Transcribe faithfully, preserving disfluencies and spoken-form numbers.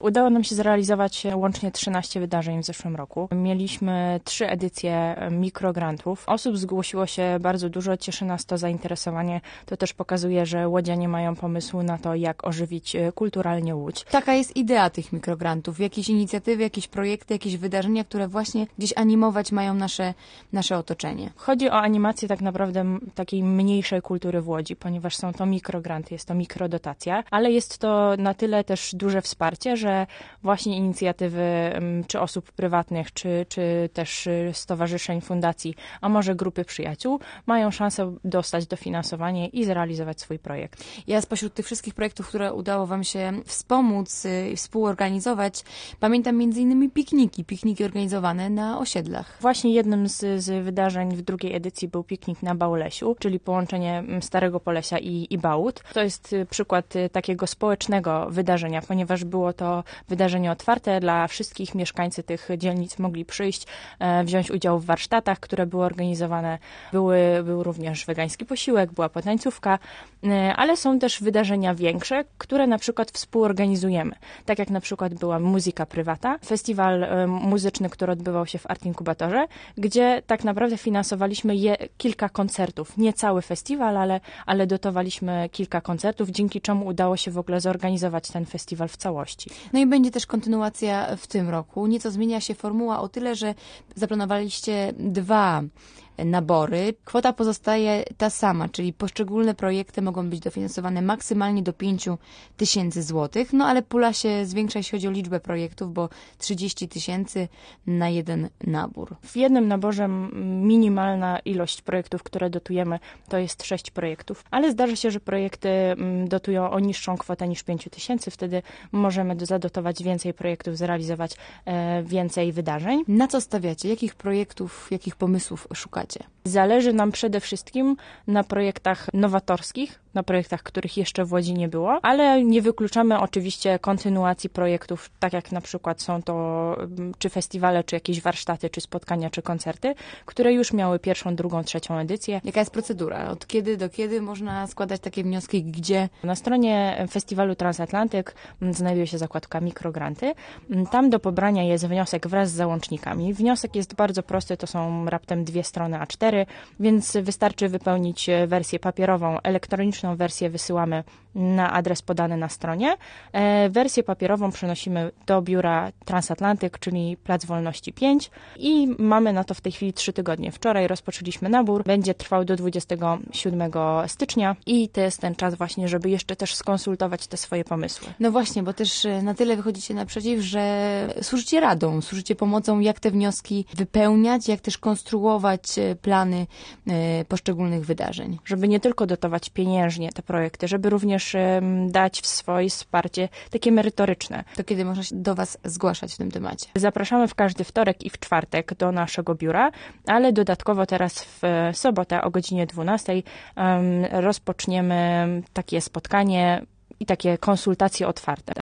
Udało nam się zrealizować łącznie trzynaście wydarzeń w zeszłym roku. Mieliśmy trzy edycje mikrograntów. Osób zgłosiło się bardzo dużo, cieszy nas to zainteresowanie. To też pokazuje, że łodzianie mają pomysł na to, jak ożywić kulturalnie Łódź. Taka jest idea tych mikrograntów. Jakieś inicjatywy, jakieś projekty, jakieś wydarzenia, które właśnie gdzieś animować mają nasze, nasze otoczenie. Chodzi o animację tak naprawdę takiej mniejszej kultury w Łodzi, ponieważ są to mikrogranty, jest to mikrodotacja, ale jest to na tyle też duże wsparcie, że właśnie inicjatywy czy osób prywatnych, czy, czy też stowarzyszeń, fundacji, a może grupy przyjaciół mają szansę dostać dofinansowanie i zrealizować swój projekt. Ja spośród tych wszystkich projektów, które udało wam się wspomóc i współorganizować, pamiętam między innymi pikniki, pikniki organizowane na osiedlach. Właśnie jednym z, z wydarzeń w drugiej edycji był piknik na Bałolesiu, czyli połączenie Starego Polesia i, i Bałut. To jest przykład takiego społecznego wydarzenia, ponieważ było to wydarzenie otwarte dla wszystkich. Mieszkańcy tych dzielnic mogli przyjść, e, wziąć udział w warsztatach, które były organizowane. Były, był również wegański posiłek, była potańcówka, e, ale są też wydarzenia większe, które na przykład współorganizujemy. Tak jak na przykład była Muzyka Prywata, festiwal e, muzyczny, który odbywał się w Art Inkubatorze, gdzie tak naprawdę finansowaliśmy je, kilka koncertów. Nie cały festiwal, ale, ale dotowaliśmy kilka koncertów, dzięki czemu udało się w ogóle zorganizować ten festiwal w całości. No i będzie też kontynuacja w tym roku. Nieco zmienia się formuła o tyle, że zaplanowaliście dwa nabory. Kwota pozostaje ta sama, czyli poszczególne projekty mogą być dofinansowane maksymalnie do pięciu tysięcy złotych, no ale pula się zwiększa, jeśli chodzi o liczbę projektów, bo trzydzieści tysięcy na jeden nabór. W jednym naborze minimalna ilość projektów, które dotujemy, to jest sześć projektów, ale zdarza się, że projekty dotują o niższą kwotę niż pięć tysięcy, wtedy możemy zadotować więcej projektów, zrealizować e, więcej wydarzeń. Na co stawiacie? Jakich projektów, jakich pomysłów szukacie? Zależy nam przede wszystkim na projektach nowatorskich, na projektach, których jeszcze w Łodzi nie było, ale nie wykluczamy oczywiście kontynuacji projektów, tak jak na przykład są to czy festiwale, czy jakieś warsztaty, czy spotkania, czy koncerty, które już miały pierwszą, drugą, trzecią edycję. Jaka jest procedura? Od kiedy do kiedy można składać takie wnioski? Gdzie? Na stronie Festiwalu Transatlantyk znajduje się zakładka Mikrogranty. Tam do pobrania jest wniosek wraz z załącznikami. Wniosek jest bardzo prosty, to są raptem dwie strony A cztery, więc wystarczy wypełnić wersję papierową, elektroniczną wersję wysyłamy na adres podany na stronie. E, wersję papierową przenosimy do biura Transatlantyk, czyli Plac Wolności pięć i mamy na to w tej chwili trzy tygodnie. Wczoraj rozpoczęliśmy nabór, będzie trwał do dwudziestego siódmego stycznia i to jest ten czas właśnie, żeby jeszcze też skonsultować te swoje pomysły. No właśnie, bo też na tyle wychodzicie naprzeciw, że służycie radą, służycie pomocą, jak te wnioski wypełniać, jak też konstruować plany poszczególnych wydarzeń. Żeby nie tylko dotować pieniężnie te projekty, żeby również dać w swoje wsparcie takie merytoryczne. To kiedy można się do was zgłaszać w tym temacie? Zapraszamy w każdy wtorek i w czwartek do naszego biura, ale dodatkowo teraz w sobotę o godzinie dwunastej rozpoczniemy takie spotkanie i takie konsultacje otwarte.